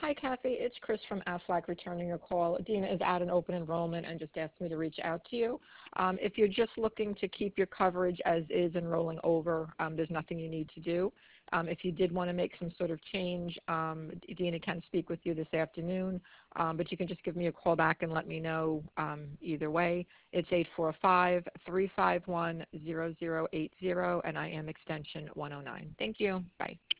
Hi, Kathy. It's Chris from Aflac returning your call. Dina is at an open enrollment and just asked me to reach out to you. If you're just looking to keep your coverage as is and rolling over, there's nothing you need to do. If you did want to make some sort of change, Dina can speak with you this afternoon, but you can just give me a call back and let me know either way. It's 845-351-0080, and I am extension 109. Thank you. Bye.